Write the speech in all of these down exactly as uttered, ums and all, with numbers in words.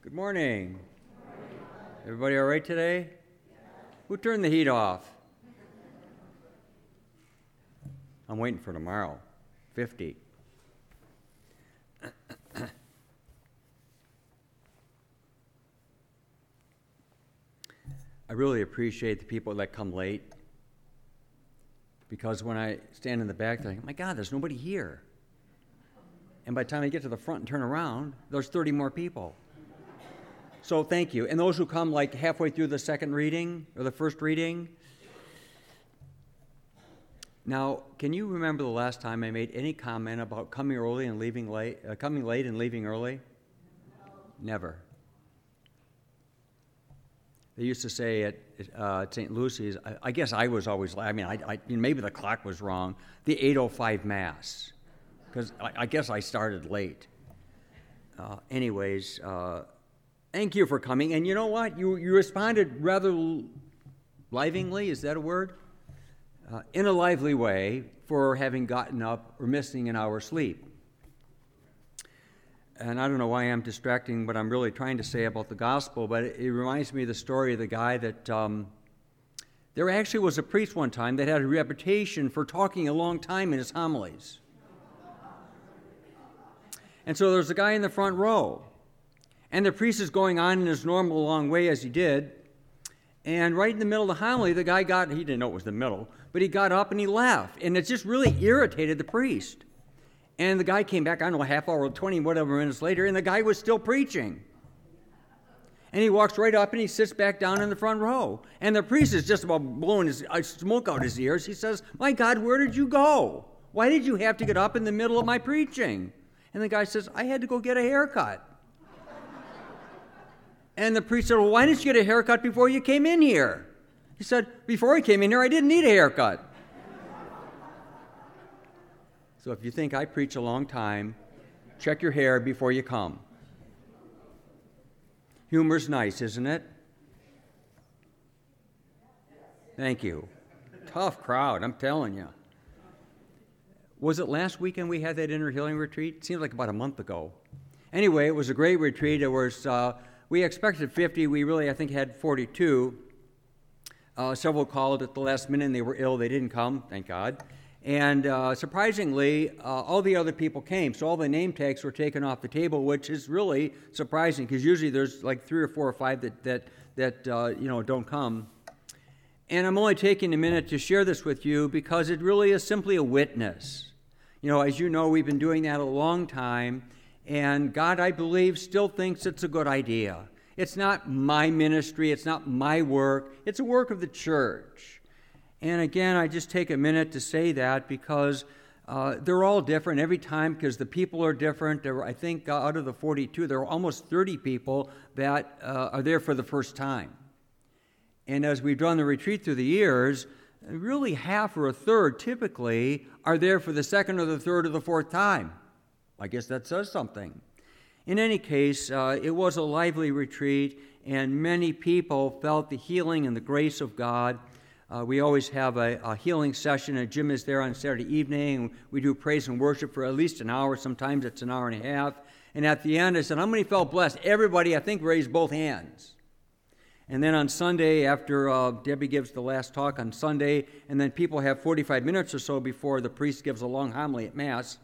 Good morning. Everybody all right today? Who turned the heat off? I'm waiting for tomorrow. fifty. I really appreciate the people that come late, because when I stand in the back, they're like, oh my God, there's nobody here. And by the time I get to the front and turn around, there's thirty more people. So thank you. And those who come like halfway through the second reading or the first reading. Now, can you remember the last time I made any comment about coming early and leaving late, uh, coming late and leaving early? No. Never. They used to say at uh, Saint Lucy's, I, I guess I was always, I mean, I, I, maybe the clock was wrong, the eight oh five Mass, because I, I guess I started late. Uh, anyways, uh, thank you for coming. And you know what? You, you responded rather livingly, is that a word? Uh, in a lively way for having gotten up or missing an hour's sleep. And I don't know why I'm distracting what I'm really trying to say about the gospel, but it, it reminds me of the story of the guy that um, there actually was a priest one time that had a reputation for talking a long time in his homilies. And so there's a guy in the front row, and the priest is going on in his normal long way as he did, and right in the middle of the homily, the guy got, he didn't know it was the middle, but he got up and he left, and it just really irritated the priest. And the guy came back, I don't know, a half hour, twenty, whatever minutes later, and the guy was still preaching. And he walks right up and he sits back down in the front row. And the priest is just about blowing his uh, smoke out his ears. He says, my God, where did you go? Why did you have to get up in the middle of my preaching? And the guy says, I had to go get a haircut. And the priest said, well, why didn't you get a haircut before you came in here? He said, before I came in here, I didn't need a haircut. So if you think I preach a long time, check your hair before you come. Humor's nice, isn't it? Thank you. Tough crowd, I'm telling you. Was it last weekend we had that inner healing retreat? It seems like about a month ago. Anyway, it was a great retreat. It was, uh, we expected fifty. We really, I think, had forty-two. Uh, several called at the last minute and they were ill. They didn't come, thank God. And uh, surprisingly, uh, all the other people came. So all the name tags were taken off the table, which is really surprising because usually there's like three or four or five that, that, that uh, you know, don't come. And I'm only taking a minute to share this with you because it really is simply a witness. You know, as you know, we've been doing that a long time. And God, I believe, still thinks it's a good idea. It's not my ministry. It's not my work. It's a work of the church. And again, I just take a minute to say that because uh, they're all different every time because the people are different. There were, I think uh, out of the forty-two, there are almost thirty people that uh, are there for the first time. And as we've done the retreat through the years, really half or a third typically are there for the second or the third or the fourth time. I guess that says something. In any case, uh, it was a lively retreat, and many people felt the healing and the grace of God. Uh, we always have a, a healing session, and Jim is there on Saturday evening. We do praise and worship for at least an hour. Sometimes it's an hour and a half. And at the end, I said, how many felt blessed? Everybody, I think, raised both hands. And then on Sunday, after uh, Debbie gives the last talk on Sunday, and then people have forty-five minutes or so before the priest gives a long homily at Mass.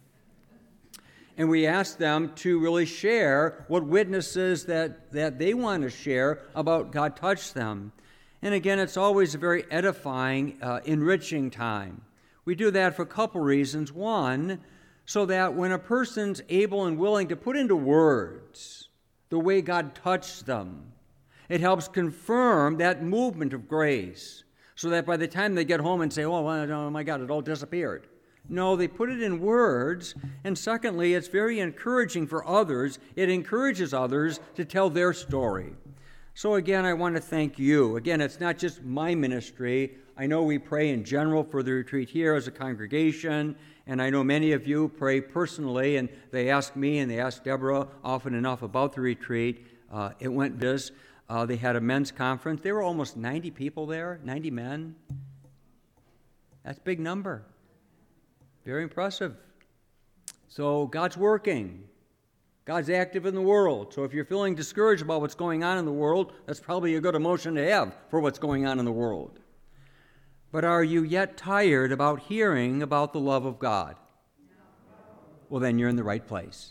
And we ask them to really share what witnesses that, that they want to share about God touched them. And again, it's always a very edifying, uh, enriching time. We do that for a couple reasons. One, so that when a person's able and willing to put into words the way God touched them, it helps confirm that movement of grace, so that by the time they get home and say, oh, oh my God, it all disappeared. No, they put it in words. And secondly, it's very encouraging for others. It encourages others to tell their story. So again, I want to thank you. Again, it's not just my ministry. I know we pray in general for the retreat here as a congregation, and I know many of you pray personally, and they ask me and they ask Deborah often enough about the retreat. Uh, it went this. Uh, they had a men's conference. There were almost ninety people there, ninety men. That's a big number. Very impressive. So God's working. God's active in the world. So if you're feeling discouraged about what's going on in the world, that's probably a good emotion to have for what's going on in the world. But are you yet tired about hearing about the love of God? Well, then you're in the right place.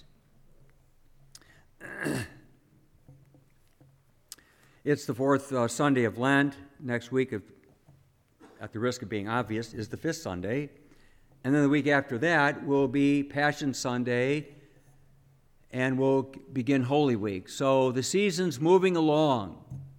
It's the fourth uh, Sunday of Lent. Next week, if, at the risk of being obvious, is the fifth Sunday. And then the week after that will be Passion Sunday, and we'll begin Holy Week. So the season's moving along.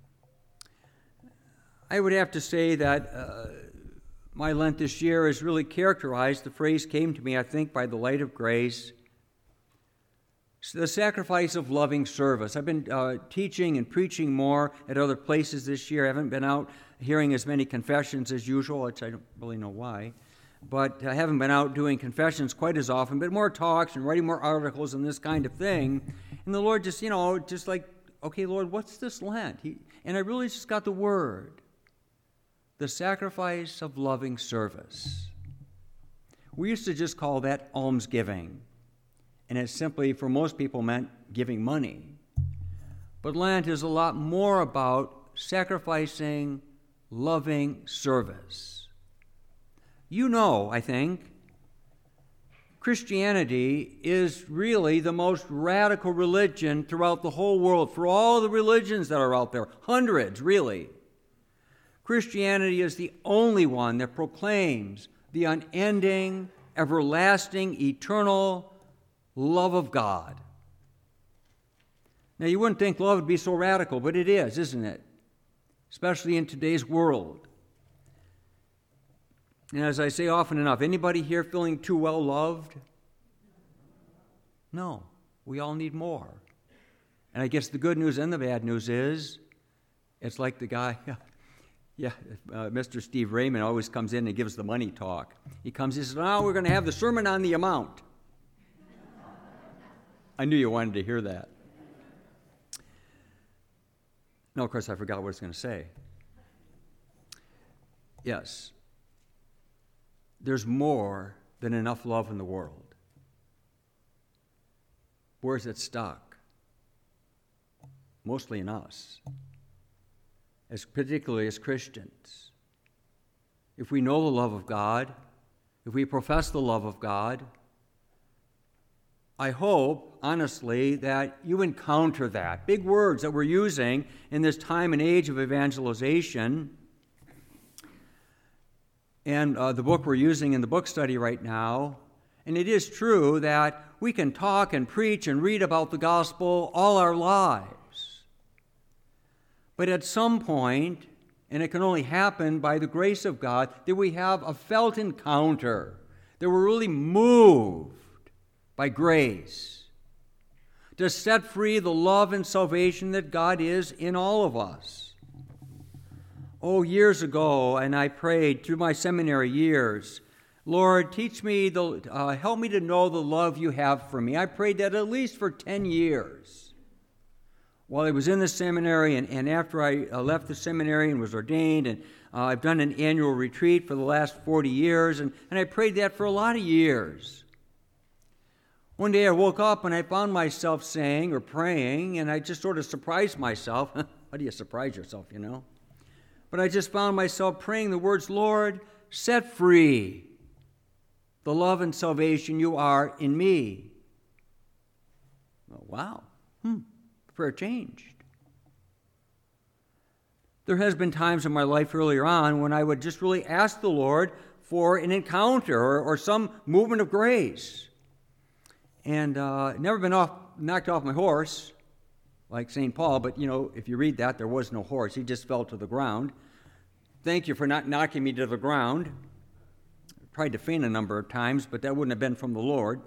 I would have to say that uh, my Lent this year is really characterized, the phrase came to me, I think, by the light of grace, the sacrifice of loving service. I've been uh, teaching and preaching more at other places this year. I haven't been out hearing as many confessions as usual, which I don't really know why. But I haven't been out doing confessions quite as often, but more talks and writing more articles and this kind of thing. And the Lord just, you know, just like, okay, Lord, what's this Lent? He, and I really just got the word. The sacrifice of loving service. We used to just call that almsgiving. And it simply, for most people, meant giving money. But Lent is a lot more about sacrificing, loving service. You know, I think, Christianity is really the most radical religion throughout the whole world. For all the religions that are out there, hundreds, really. Christianity is the only one that proclaims the unending, everlasting, eternal love of God. Now, you wouldn't think love would be so radical, but it is, isn't it? Especially in today's world. And as I say often enough, anybody here feeling too well loved? No, we all need more. And I guess the good news and the bad news is, it's like the guy, yeah, uh, Mister Steve Raymond always comes in and gives the money talk. He comes, he says, now we're going to have the sermon on the amount. I knew you wanted to hear that. No, of course, I forgot what I was going to say. Yes, there's more than enough love in the world. Where's it stuck? Mostly in us, as particularly as Christians. If we know the love of God, if we profess the love of God, I hope, honestly, that you encounter that. Big words that we're using in this time and age of evangelization. And uh, the book we're using in the book study right now. And it is true that we can talk and preach and read about the gospel all our lives. But at some point, and it can only happen by the grace of God, that we have a felt encounter, that we're really moved by grace, to set free the love and salvation that God is in all of us. Oh, years ago, and I prayed through my seminary years, Lord, teach me, the, uh, help me to know the love you have for me. I prayed that at least for ten years. While I was in the seminary and, and after I uh, left the seminary and was ordained, and uh, I've done an annual retreat for the last forty years, and, and I prayed that for a lot of years. One day I woke up and I found myself saying or praying, and I just sort of surprised myself. How do you surprise yourself, you know? But I just found myself praying the words, Lord, set free the love and salvation you are in me. Oh, wow. Hmm. Prayer changed. There has been times in my life earlier on when I would just really ask the Lord for an encounter or, or some movement of grace. And uh, never been off, knocked off my horse, like Saint Paul, but, you know, if you read that, there was no horse. He just fell to the ground. Thank you for not knocking me to the ground. I tried to faint a number of times, but that wouldn't have been from the Lord.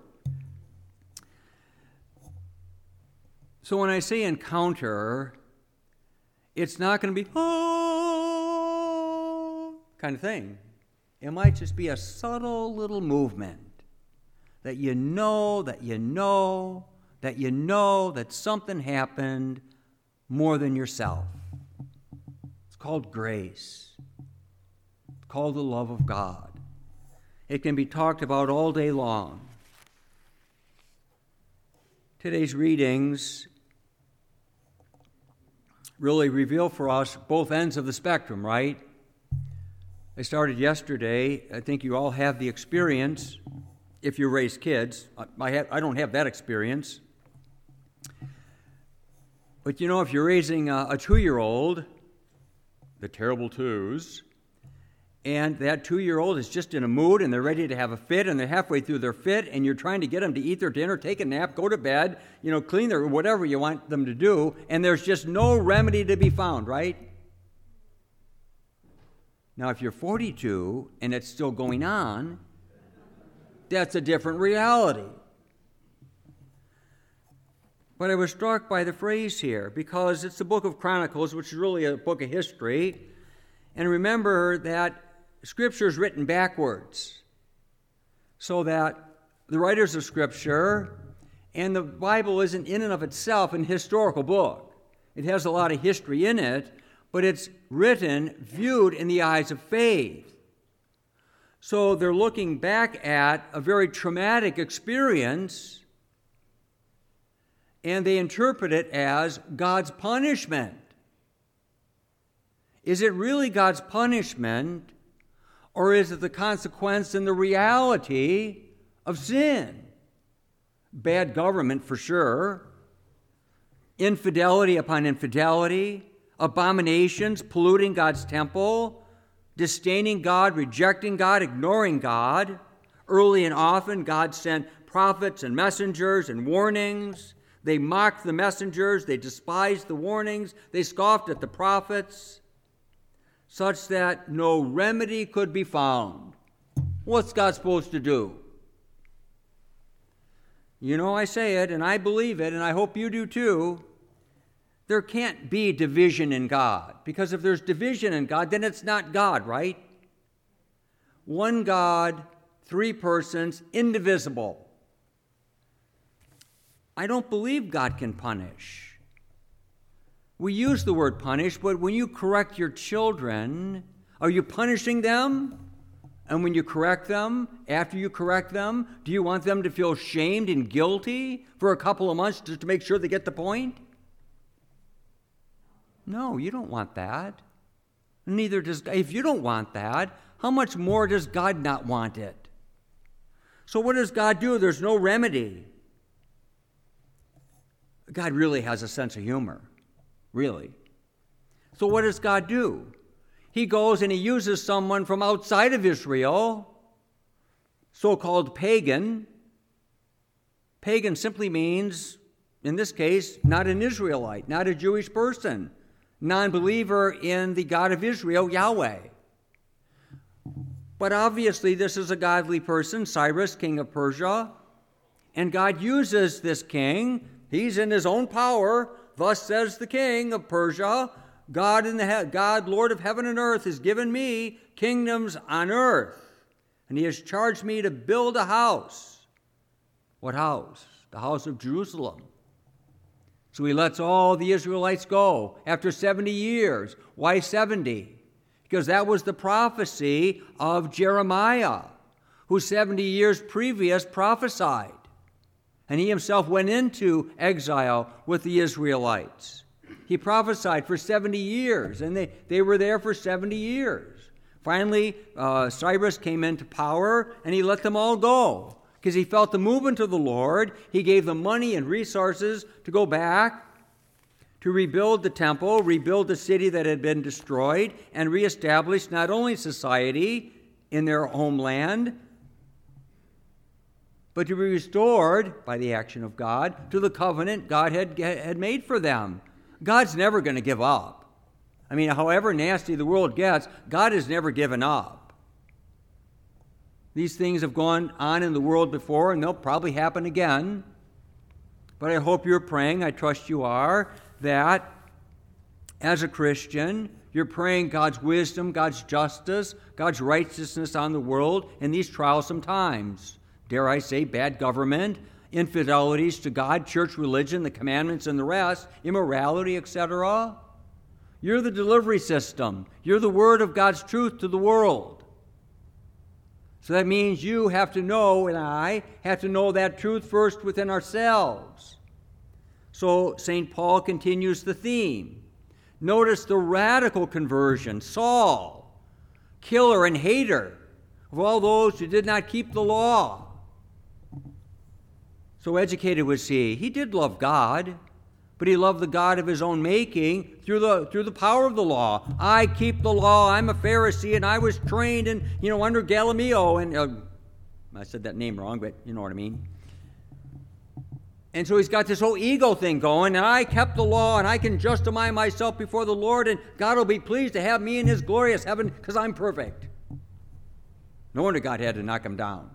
So when I say encounter, it's not going to be, oh, kind of thing. It might just be a subtle little movement. That you know, that you know, that you know that something happened more than yourself. It's called grace. It's called the love of God. It can be talked about all day long. Today's readings really reveal for us both ends of the spectrum, right? I started yesterday. I think you all have the experience, if you raise kids. I, have, I don't have that experience. But you know, if you're raising a, a two-year-old, the terrible twos, and that two-year-old is just in a mood and they're ready to have a fit and they're halfway through their fit and you're trying to get them to eat their dinner, take a nap, go to bed, you know, clean their, whatever you want them to do, and there's just no remedy to be found, right? Now, if you're forty-two and it's still going on, that's a different reality. But I was struck by the phrase here because it's the book of Chronicles, which is really a book of history. And remember that Scripture is written backwards, so that the writers of Scripture and the Bible isn't in and of itself an historical book. It has a lot of history in it, but it's written, viewed in the eyes of faith. So they're looking back at a very traumatic experience, and they interpret it as God's punishment. Is it really God's punishment, or is it the consequence and the reality of sin? Bad government, for sure. Infidelity upon infidelity. Abominations, polluting God's temple. Disdaining God, rejecting God, ignoring God. Early and often, God sent prophets and messengers and warnings. They mocked the messengers. They despised the warnings. They scoffed at the prophets, such that no remedy could be found. What's God supposed to do? You know, I say it, and I believe it, and I hope you do too. There can't be division in God, because if there's division in God, then it's not God, right? One God, three persons, indivisible. I don't believe God can punish. We use the word punish, but when you correct your children, are you punishing them? And when you correct them, after you correct them, do you want them to feel shamed and guilty for a couple of months just to make sure they get the point? No, you don't want that. Neither does God. If you don't want that, how much more does God not want it? So what does God do? There's no remedy. God really has a sense of humor. Really. So what does God do? He goes and he uses someone from outside of Israel, so-called pagan. Pagan simply means, in this case, not an Israelite, not a Jewish person, non-believer in the God of Israel, Yahweh. But obviously this is a godly person, Cyrus, king of Persia, and God uses this king. He's in his own power. Thus says the king of Persia, God, in the he- God, Lord of heaven and earth, has given me kingdoms on earth, and he has charged me to build a house. What house? The house of Jerusalem. So he lets all the Israelites go after seventy years. Why seventy? Because that was the prophecy of Jeremiah, who seventy years previous prophesied. And he himself went into exile with the Israelites. He prophesied for seventy years, and they, they were there for seventy years. Finally, uh, Cyrus came into power, and he let them all go because he felt the movement of the Lord. He gave them money and resources to go back, to rebuild the temple, rebuild the city that had been destroyed, and reestablish not only society in their homeland, but to be restored by the action of God to the covenant God had, had made for them. God's never going to give up. I mean, however nasty the world gets, God has never given up. These things have gone on in the world before, and they'll probably happen again. But I hope you're praying, I trust you are, that as a Christian, you're praying God's wisdom, God's justice, God's righteousness on the world in these trialsome times. Dare I say, bad government, infidelities to God, church religion, the commandments and the rest, immorality, et cetera. You're the delivery system. You're the word of God's truth to the world. So that means you have to know, and I have to know that truth first within ourselves. So Saint Paul continues the theme. Notice the radical conversion. Saul, killer and hater of all those who did not keep the law. So educated was he. He did love God, but he loved the God of his own making through the through the power of the law. I keep the law. I'm a Pharisee, and I was trained in, you know, under Gamaliel. And uh, I said that name wrong, but you know what I mean. And so he's got this whole ego thing going, and I kept the law, and I can justify myself before the Lord, and God will be pleased to have me in his glorious heaven because I'm perfect. No wonder God had to knock him down.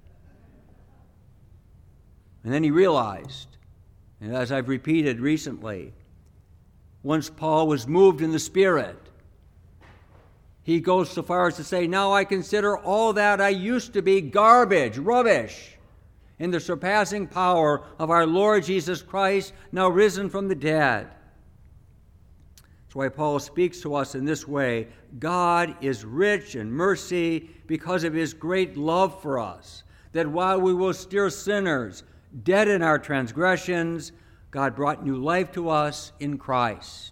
And then he realized, and as I've repeated recently, once Paul was moved in the Spirit, he goes so far as to say, now I consider all that I used to be garbage, rubbish, in the surpassing power of our Lord Jesus Christ, now risen from the dead. That's why Paul speaks to us in this way. God is rich in mercy because of his great love for us, that while we were still sinners, dead in our transgressions, God brought new life to us in Christ.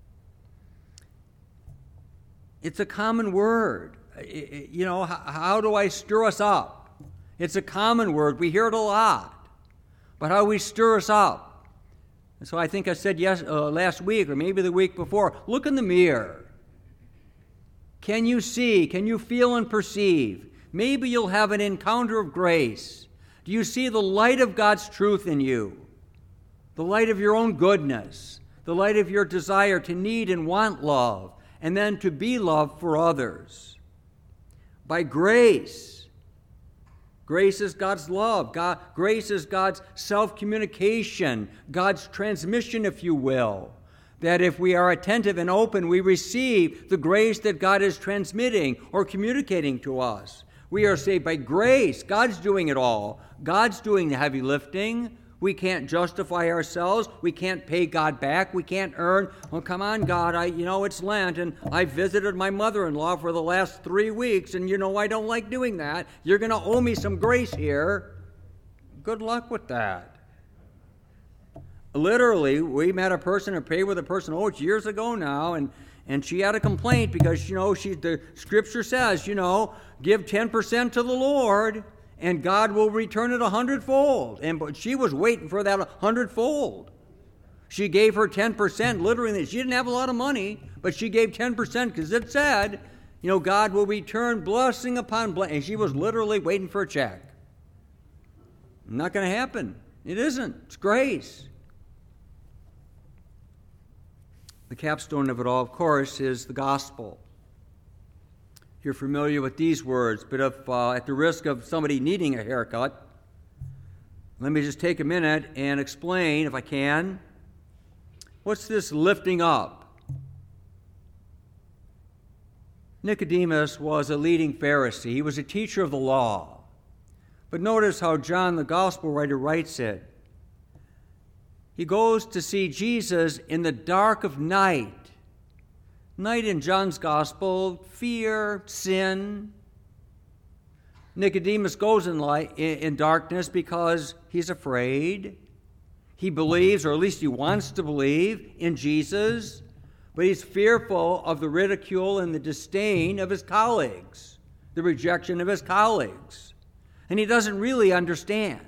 It's a common word. You know, how do I stir us up? It's a common word. We hear it a lot. But how we stir us up. And so I think I said yes uh, last week or maybe the week before, look in the mirror. Can you see? Can you feel and perceive? Maybe you'll have an encounter of grace. Do you see the light of God's truth in you? The light of your own goodness. The light of your desire to need and want love. And then to be loved for others. By grace. Grace is God's love. God, grace is God's self-communication, God's transmission, if you will. That if we are attentive and open, we receive the grace that God is transmitting or communicating to us. We are saved by grace. God's doing it all. God's doing the heavy lifting. We can't justify ourselves. We can't pay God back. We can't earn, oh, come on, God, I, you know, it's Lent, and I visited my mother-in-law for the last three weeks, and you know I don't like doing that. You're going to owe me some grace here. Good luck with that. Literally, we met a person and prayed with a person, oh, it's years ago now, and, and she had a complaint because, you know, she the Scripture says, you know, give ten percent to the Lord, and God will return it a hundredfold. And but she was waiting for that a hundredfold. She gave her ten percent, literally. She didn't have a lot of money, but she gave ten percent because it said, you know, God will return blessing upon blessing. And she was literally waiting for a check. Not going to happen. It isn't. It's grace. The capstone of it all, of course, is the gospel. You're familiar with these words, but if uh, at the risk of somebody needing a haircut, let me just take a minute and explain, if I can, what's this lifting up? Nicodemus was a leading Pharisee. He was a teacher of the law. But notice how John, the gospel writer, writes it. He goes to see Jesus in the dark of night. Night in John's gospel, fear, sin. Nicodemus goes in light, in darkness because he's afraid. He believes, or at least he wants to believe, in Jesus, but he's fearful of the ridicule and the disdain of his colleagues, the rejection of his colleagues. And he doesn't really understand.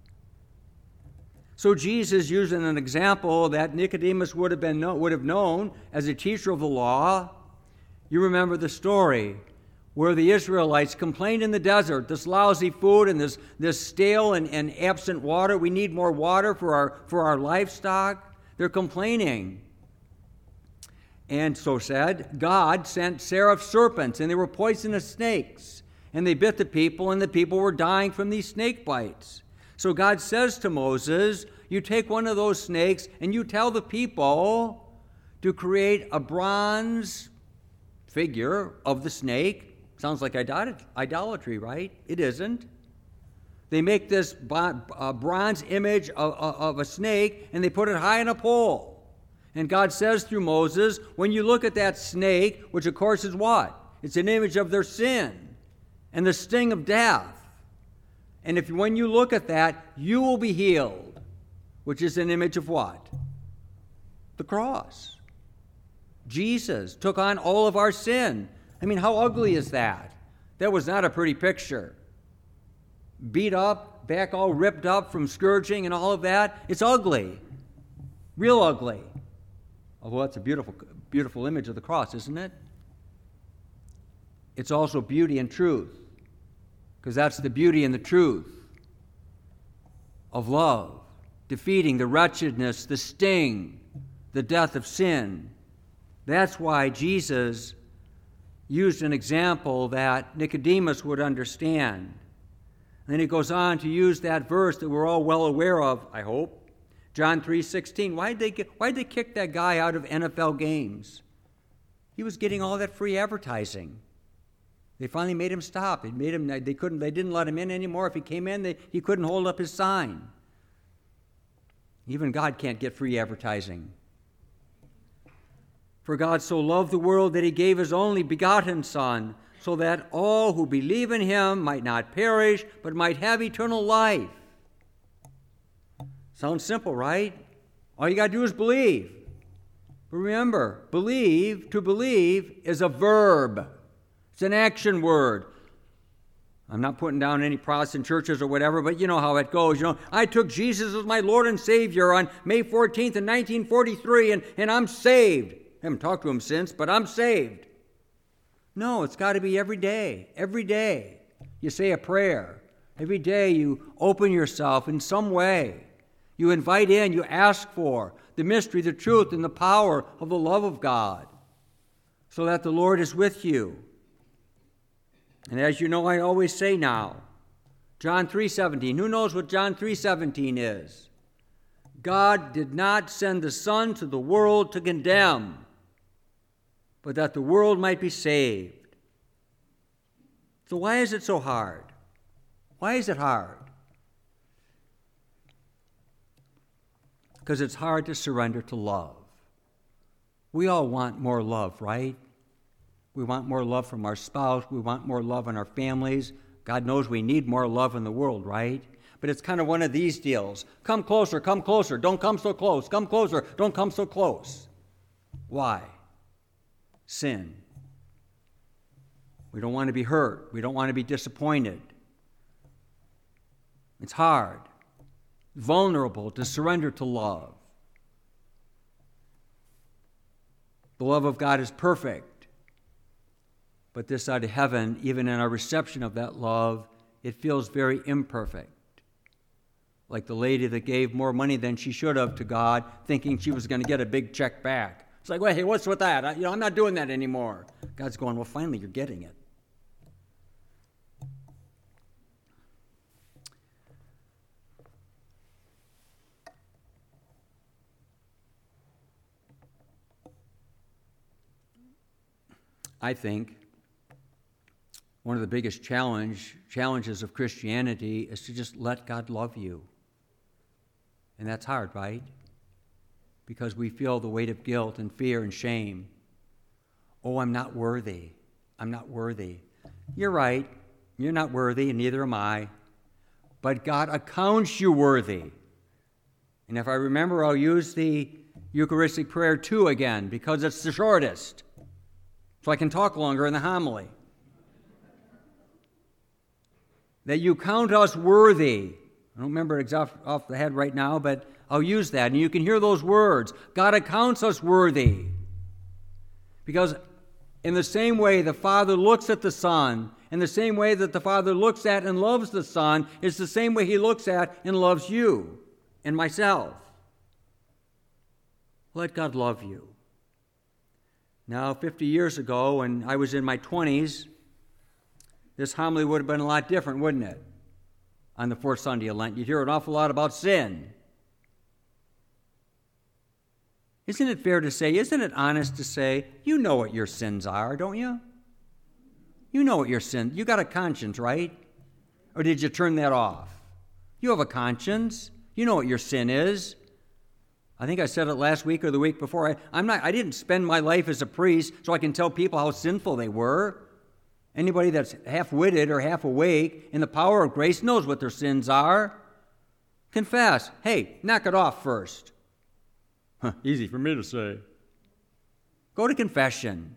So Jesus, using an example that Nicodemus would have been would have known as a teacher of the law, you remember the story where the Israelites complained in the desert, this lousy food and this, this stale and, and absent water. We need more water for our for our livestock. They're complaining. And so said, God sent seraph serpents, and they were poisonous snakes, and they bit the people, and the people were dying from these snake bites. So God says to Moses, you take one of those snakes and you tell the people to create a bronze figure of the snake. Sounds like idolatry, right? It isn't. They make this bronze image of, of a snake and they put it high on a pole. And God says through Moses, when you look at that snake, which of course is what? It's an image of their sin and the sting of death. And if when you look at that, you will be healed. which is an image of what? The cross. Jesus took on all of our sin. I mean, how ugly is that? That was not a pretty picture. Beat up, back all ripped up from scourging and all of that. It's ugly. Real ugly. Although that's a beautiful, beautiful image of the cross, isn't it? It's also beauty and truth, because that's the beauty and the truth of love, defeating the wretchedness, the sting, the death of sin. That's why Jesus used an example that Nicodemus would understand. And then he goes on to use that verse that we're all well aware of, I hope, John three sixteen. Why'd they get, why'd they kick that guy out of N F L games? He was getting all that free advertising. They finally made him stop. They made him. They couldn't. They didn't let him in anymore. If he came in, they, he couldn't hold up his sign. Even God can't get free advertising. For God so loved the world that he gave his only begotten Son, so that all who believe in him might not perish, but might have eternal life. Sounds simple, right? All you got to do is believe. But remember, believe, to believe, is a verb. It's an action word. I'm not putting down any Protestant churches or whatever, but you know how it goes. You know, I took Jesus as my Lord and Savior on May fourteenth in nineteen forty-three, and, and I'm saved. I haven't talked to him since, but I'm saved. No, it's got to be every day. Every day you say a prayer. Every day you open yourself in some way. You invite in, you ask for the mystery, the truth, and the power of the love of God, so that the Lord is with you. And as you know, I always say now, John three seventeen. Who knows what John three seventeen is? God did not send the Son to the world to condemn, but that the world might be saved. So why is it so hard? Why is it hard? Because it's hard to surrender to love. We all want more love, right? We want more love from our spouse. We want more love in our families. God knows we need more love in the world, right? But it's kind of one of these deals. Come closer, come closer. Don't come so close. Come closer. Don't come so close. Why? Sin. We don't want to be hurt. We don't want to be disappointed. It's hard, vulnerable to surrender to love. The love of God is perfect. But this side of heaven, even in our reception of that love, it feels very imperfect. Like the lady that gave more money than she should have to God, thinking she was going to get a big check back. It's like, well, hey, what's with that? I, you know, I'm not doing that anymore. God's going, well, finally, you're getting it. I think one of the biggest challenge, challenges of Christianity is to just let God love you. And that's hard, right? Because we feel the weight of guilt and fear and shame. Oh, I'm not worthy. I'm not worthy. You're right. You're not worthy, and neither am I. But God accounts you worthy. And if I remember, I'll use the Eucharistic prayer two again, because it's the shortest. So I can talk longer in the homily. That you count us worthy. I don't remember it off, off the head right now, but I'll use that. And you can hear those words. God accounts us worthy. Because in the same way the Father looks at the Son, in the same way that the Father looks at and loves the Son, is the same way he looks at and loves you and myself. Let God love you. Now, fifty years ago, when I was in my twenties, this homily would have been a lot different, wouldn't it? On the fourth Sunday of Lent, you'd hear an awful lot about sin. Isn't it fair to say, isn't it honest to say, you know what your sins are, don't you? You know what your sins, you got a conscience, right? Or did you turn that off? You have a conscience. You know what your sin is. I think I said it last week or the week before. I, I'm not, I didn't spend my life as a priest so I can tell people how sinful they were. Anybody that's half-witted or half awake in the power of grace knows what their sins are. Confess. Hey, knock it off first. Huh, easy for me to say. Go to confession.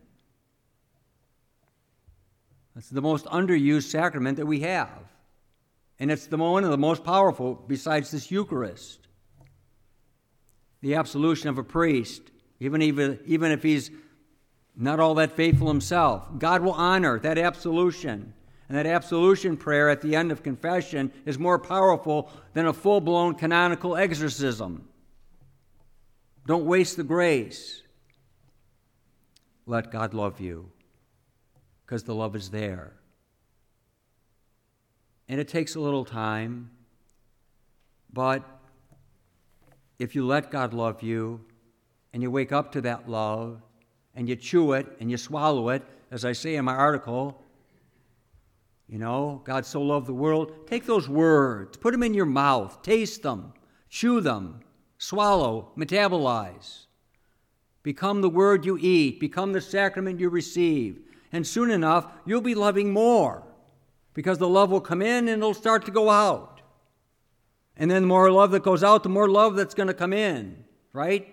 It's the most underused sacrament that we have. And it's the one of the most powerful besides this Eucharist. The absolution of a priest, even, even, even if he's not all that faithful himself, God will honor that absolution. And that absolution prayer at the end of confession is more powerful than a full-blown canonical exorcism. Don't waste the grace. Let God love you, because the love is there. And it takes a little time, but if you let God love you, and you wake up to that love, and you chew it, and you swallow it, as I say in my article, you know, God so loved the world, take those words, put them in your mouth, taste them, chew them, swallow, metabolize. Become the word you eat, become the sacrament you receive, and soon enough, you'll be loving more, because the love will come in and it'll start to go out. And then the more love that goes out, the more love that's going to come in, right?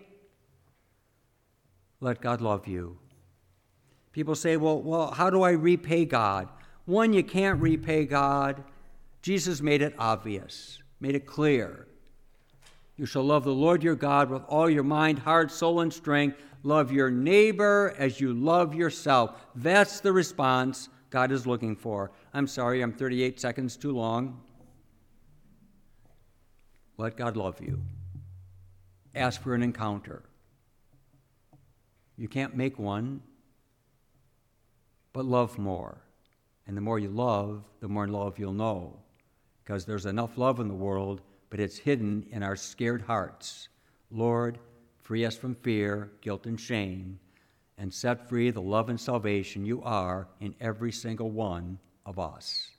Let God love you. People say, well, well, how do I repay God? One, you can't repay God. Jesus made it obvious, made it clear. You shall love the Lord your God with all your mind, heart, soul, and strength. Love your neighbor as you love yourself. That's the response God is looking for. I'm sorry, I'm thirty-eight seconds too long. Let God love you. Ask for an encounter. You can't make one, but love more. And the more you love, the more love you'll know. Because there's enough love in the world, but it's hidden in our scared hearts. Lord, free us from fear, guilt, and shame, and set free the love and salvation you are in every single one of us.